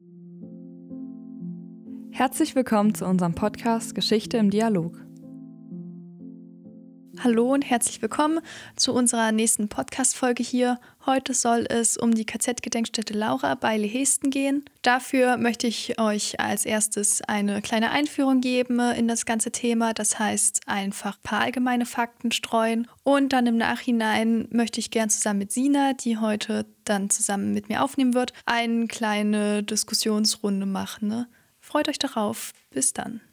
Herzlich willkommen zu unserem Podcast Geschichte im Dialog. Hallo und herzlich willkommen zu unserer nächsten Podcast-Folge hier. Heute soll es um die KZ-Gedenkstätte Laura bei Lehesten gehen. Dafür möchte ich euch als erstes eine kleine Einführung geben in das ganze Thema. Das heißt, einfach ein paar allgemeine Fakten streuen. Und dann im Nachhinein möchte ich gern zusammen mit Sina, die heute dann zusammen mit mir aufnehmen wird, eine kleine Diskussionsrunde machen. Ne? Freut euch darauf. Bis dann.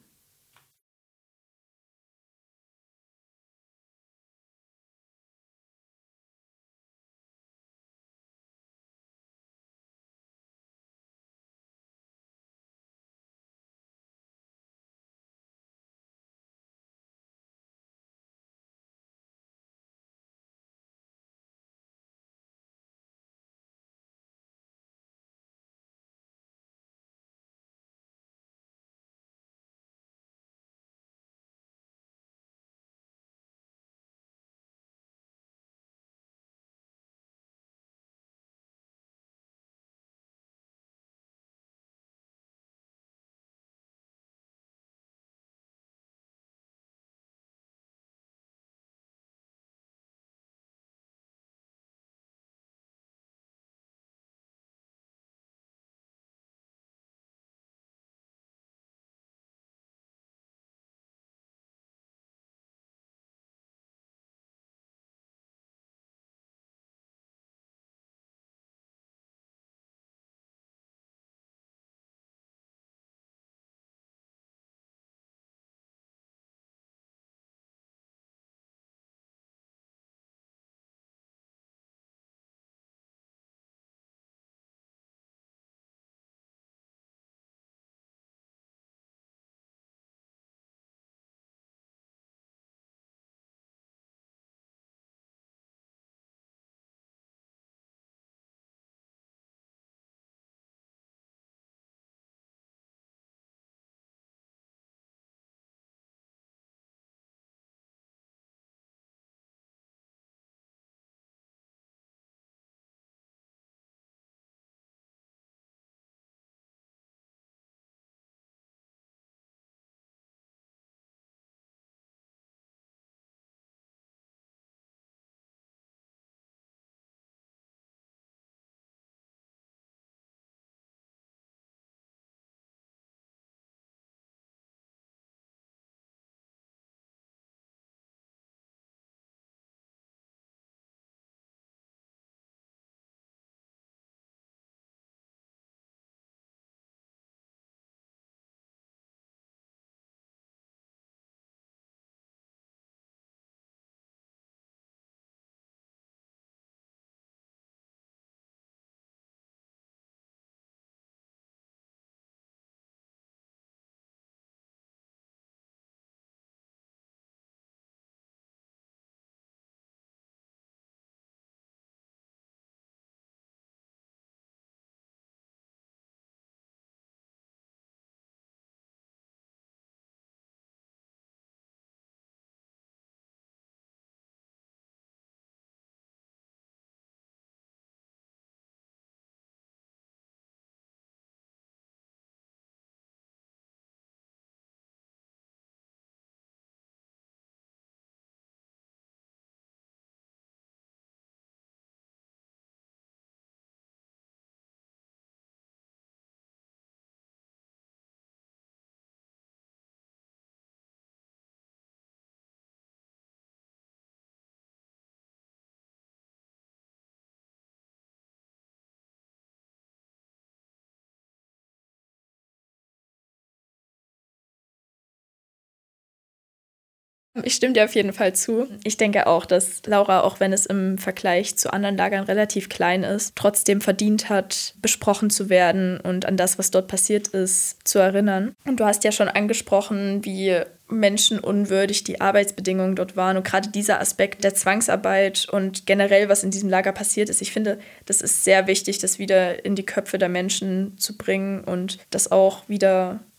Ich stimme dir auf jeden Fall zu. Ich denke auch, dass Laura, auch wenn es im Vergleich zu anderen Lagern relativ klein ist, trotzdem verdient hat, besprochen zu werden und an das, was dort passiert ist, zu erinnern. Und du hast ja schon angesprochen, wie menschenunwürdig die Arbeitsbedingungen dort waren. Und gerade dieser Aspekt der Zwangsarbeit und generell, was in diesem Lager passiert ist, ich finde, das ist sehr wichtig, das wieder in die Köpfe der Menschen zu bringen und das auch wieder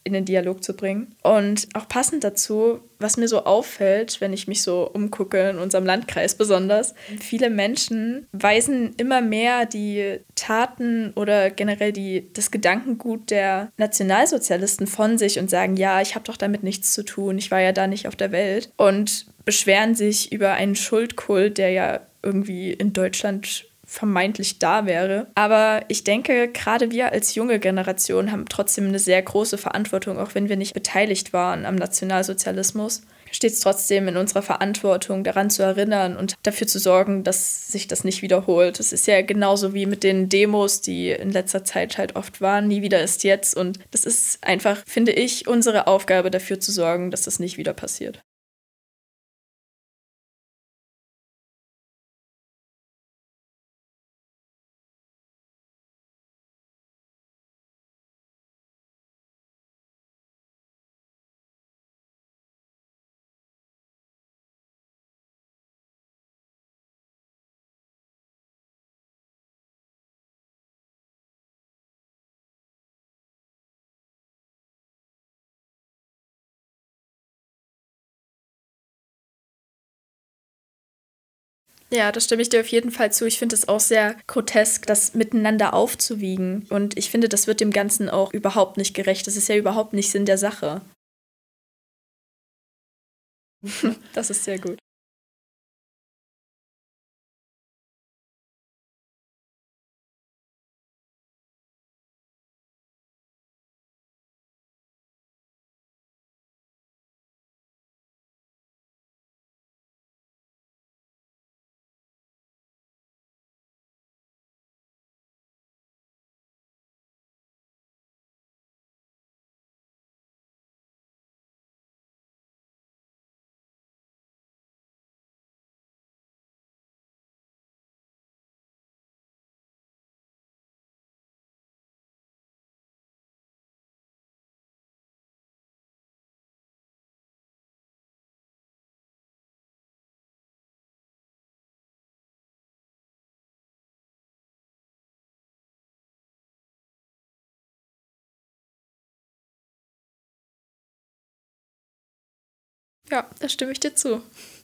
in den Dialog zu bringen. Und auch passend dazu, was mir so auffällt, wenn ich mich so umgucke, in unserem Landkreis besonders, viele Menschen weisen immer mehr die Taten oder generell das Gedankengut der Nationalsozialisten von sich und sagen, ja, ich habe doch damit nichts zu tun, ich war ja da nicht auf der Welt, und beschweren sich über einen Schuldkult, der ja irgendwie in Deutschland vermeintlich da wäre. Aber ich denke, gerade wir als junge Generation haben trotzdem eine sehr große Verantwortung, auch wenn wir nicht beteiligt waren am Nationalsozialismus. Steht es trotzdem in unserer Verantwortung, daran zu erinnern und dafür zu sorgen, dass sich das nicht wiederholt. Es ist ja genauso wie mit den Demos, die in letzter Zeit halt oft waren. Nie wieder ist jetzt. Und das ist einfach, finde ich, unsere Aufgabe, dafür zu sorgen, dass das nicht wieder passiert. Ja, da stimme ich dir auf jeden Fall zu. Ich finde es auch sehr grotesk, das miteinander aufzuwiegen. Und ich finde, das wird dem Ganzen auch überhaupt nicht gerecht. Das ist ja überhaupt nicht Sinn der Sache. Das ist sehr gut. Ja, da stimme ich dir zu.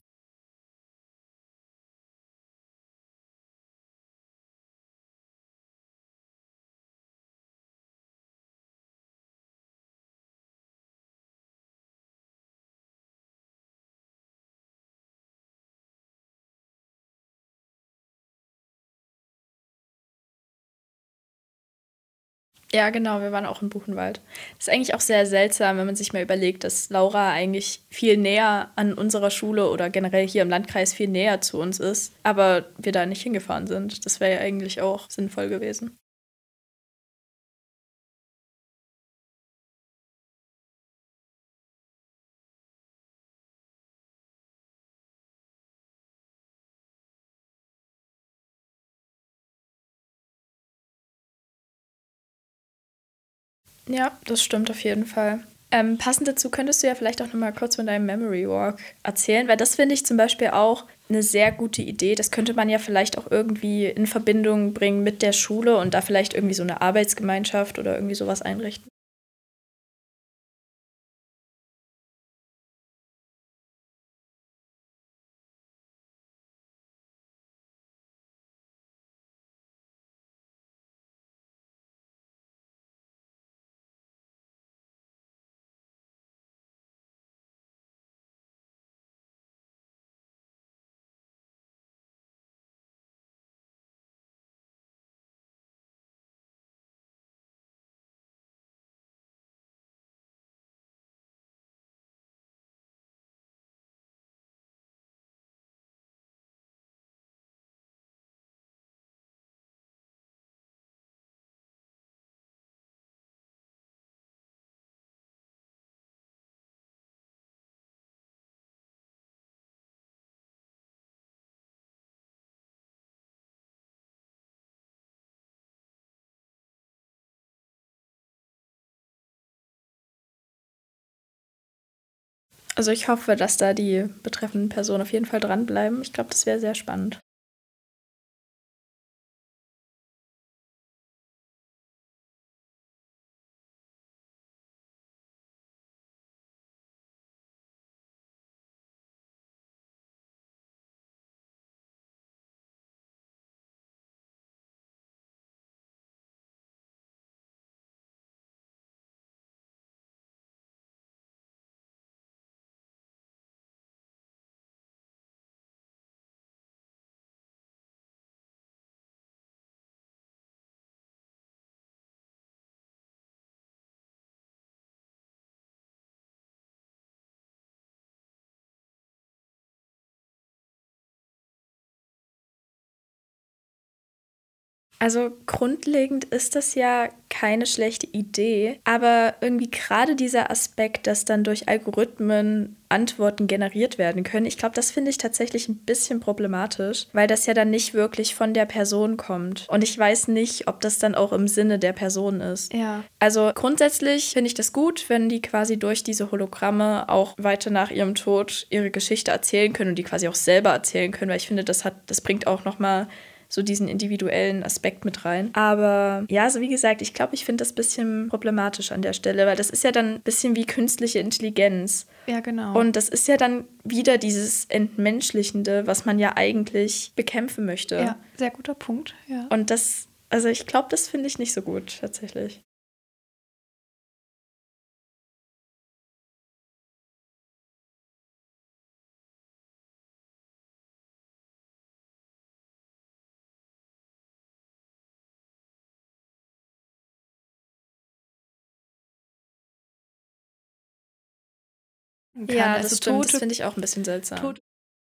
Ja, genau, wir waren auch in Buchenwald. Das ist eigentlich auch sehr seltsam, wenn man sich mal überlegt, dass Laura eigentlich viel näher an unserer Schule oder generell hier im Landkreis viel näher zu uns ist, aber wir da nicht hingefahren sind. Das wäre ja eigentlich auch sinnvoll gewesen. Ja, das stimmt auf jeden Fall. Passend dazu könntest du ja vielleicht auch noch mal kurz von deinem Memory Walk erzählen, weil das finde ich zum Beispiel auch eine sehr gute Idee. Das könnte man ja vielleicht auch irgendwie in Verbindung bringen mit der Schule und da vielleicht irgendwie so eine Arbeitsgemeinschaft oder irgendwie sowas einrichten. Also ich hoffe, dass da die betreffenden Personen auf jeden Fall dranbleiben. Ich glaube, das wäre sehr spannend. Also grundlegend ist das ja keine schlechte Idee, aber irgendwie gerade dieser Aspekt, dass dann durch Algorithmen Antworten generiert werden können, ich glaube, das finde ich tatsächlich ein bisschen problematisch, weil das ja dann nicht wirklich von der Person kommt. Und ich weiß nicht, ob das dann auch im Sinne der Person ist. Ja. Also grundsätzlich finde ich das gut, wenn die quasi durch diese Hologramme auch weiter nach ihrem Tod ihre Geschichte erzählen können und die quasi auch selber erzählen können, weil ich finde, das bringt auch nochmal so diesen individuellen Aspekt mit rein. Aber ja, so wie gesagt, ich glaube, ich finde das ein bisschen problematisch an der Stelle, weil das ist ja dann ein bisschen wie künstliche Intelligenz. Ja, genau. Und das ist ja dann wieder dieses Entmenschlichende, was man ja eigentlich bekämpfen möchte. Ja, sehr guter Punkt, ja. Und also ich glaube, das finde ich nicht so gut, tatsächlich. Ja, das stimmt. Das finde ich auch ein bisschen seltsam.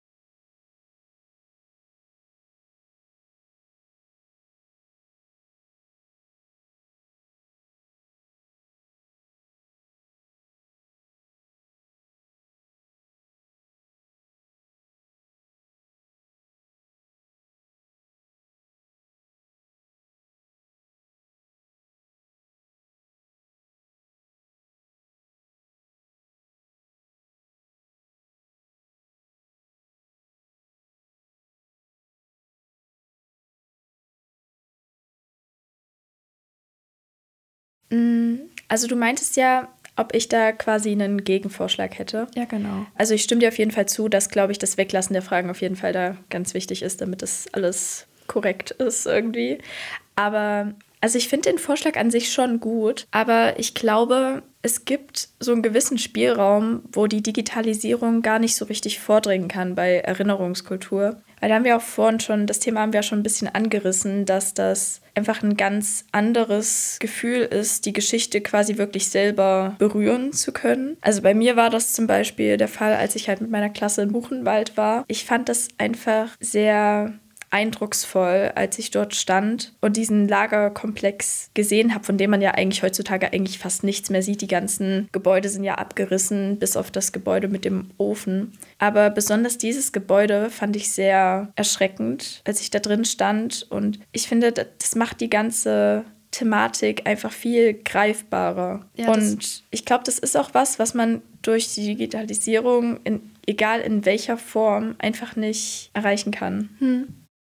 Also du meintest ja, ob ich da quasi einen Gegenvorschlag hätte. Ja, genau. Also ich stimme dir auf jeden Fall zu, dass, glaube ich, das Weglassen der Fragen auf jeden Fall da ganz wichtig ist, damit das alles korrekt ist irgendwie. Aber also ich finde den Vorschlag an sich schon gut, aber ich glaube, es gibt so einen gewissen Spielraum, wo die Digitalisierung gar nicht so richtig vordringen kann bei Erinnerungskultur. Weil da haben wir auch vorhin schon, das Thema haben wir schon ein bisschen angerissen, dass das einfach ein ganz anderes Gefühl ist, die Geschichte quasi wirklich selber berühren zu können. Also bei mir war das zum Beispiel der Fall, als ich halt mit meiner Klasse in Buchenwald war. Ich fand das einfach sehr eindrucksvoll, als ich dort stand und diesen Lagerkomplex gesehen habe, von dem man ja eigentlich heutzutage eigentlich fast nichts mehr sieht. Die ganzen Gebäude sind ja abgerissen, bis auf das Gebäude mit dem Ofen. Aber besonders dieses Gebäude fand ich sehr erschreckend, als ich da drin stand. Und ich finde, das macht die ganze Thematik einfach viel greifbarer. Ja, und ich glaube, das ist auch was man durch die Digitalisierung, egal in welcher Form, einfach nicht erreichen kann.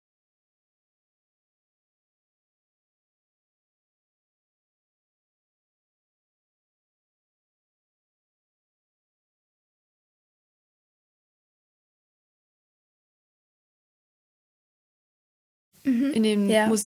In den Museen.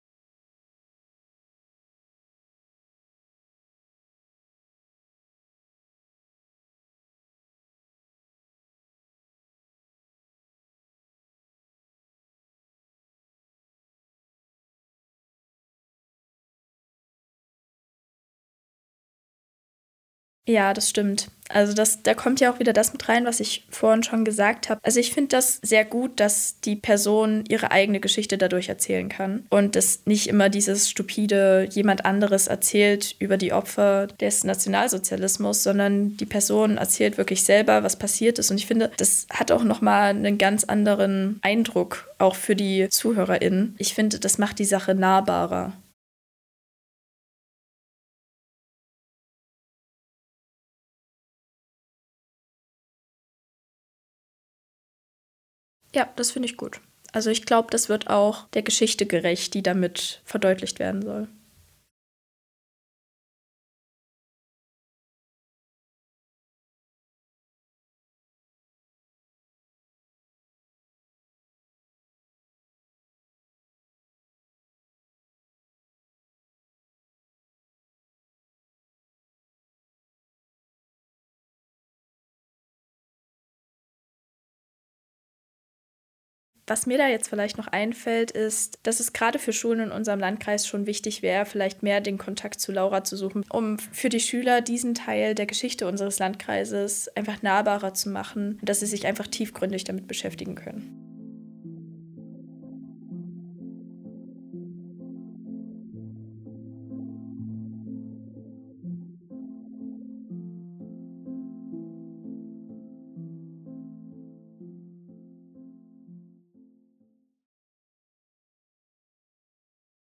Ja, das stimmt. Also da kommt ja auch wieder das mit rein, was ich vorhin schon gesagt habe. Also ich finde das sehr gut, dass die Person ihre eigene Geschichte dadurch erzählen kann und dass nicht immer dieses stupide jemand anderes erzählt über die Opfer des Nationalsozialismus, sondern die Person erzählt wirklich selber, was passiert ist. Und ich finde, das hat auch nochmal einen ganz anderen Eindruck, auch für die ZuhörerInnen. Ich finde, das macht die Sache nahbarer. Ja, das finde ich gut. Also ich glaube, das wird auch der Geschichte gerecht, die damit verdeutlicht werden soll. Was mir da jetzt vielleicht noch einfällt, ist, dass es gerade für Schulen in unserem Landkreis schon wichtig wäre, vielleicht mehr den Kontakt zu Laura zu suchen, um für die Schüler diesen Teil der Geschichte unseres Landkreises einfach nahbarer zu machen, dass sie sich einfach tiefgründig damit beschäftigen können.